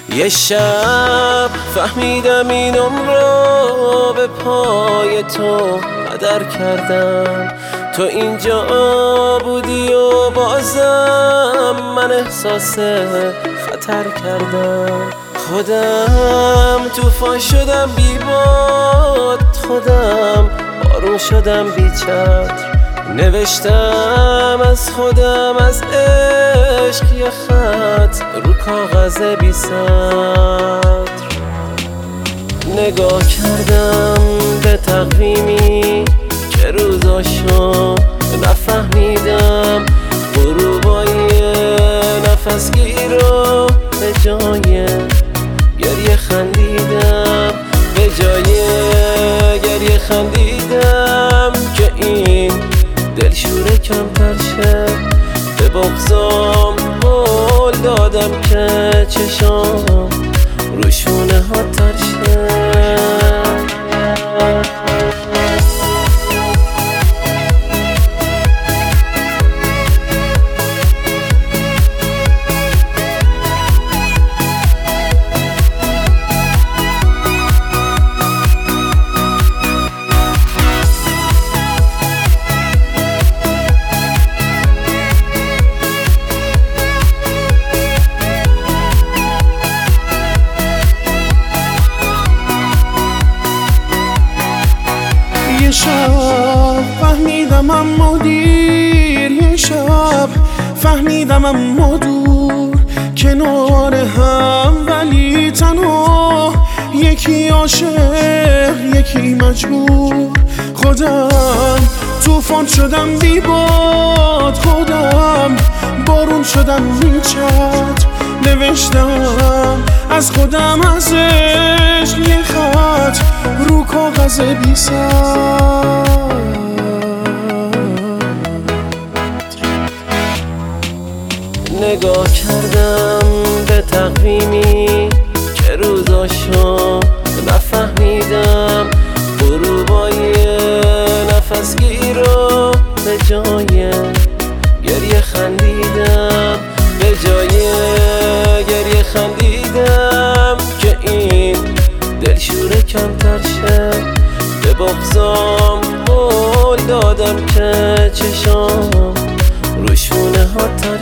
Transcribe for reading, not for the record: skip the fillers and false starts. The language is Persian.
یه شب فهمیدم این عمرو به پای تو هدر کردم. تو اینجا بودی و بازم من احساس خطر کردم. خودم طوفان شدم بی باد، خودم بارون شدم بی چتر. نوشتم از خودم از عشق یه خط رو کاغذ بی سطر. نگاه کردم به تقویمی که روزاشو نفهمیدم. غروبای نفسگیر رو به جای گریه خندیدم، به جای گریه خندیدم که این دلشوره کمتر شه. به بغضام قول دادم که چشام روشونه ها تر شه. یه شب فهمیدم اما دیر، یه شب فهمیدم اما دور، کنار هم ولی تنها، یکی عاشق یکی مجبور. خودم طوفان شدم بی باد، خودم بارون شدم بی چتر. نوشتم از خودم از عشق یه خط رو کاغذ بی سطر. نگاه کردم به تقویمی که روزاشو نفهمیدم. غروبای نفسگیر رو به جای گریه خندیدم، به جای گریه خندیدم که این دلشوره کمتر شه. به بغضام قول دادم که چشام روشونه ها تر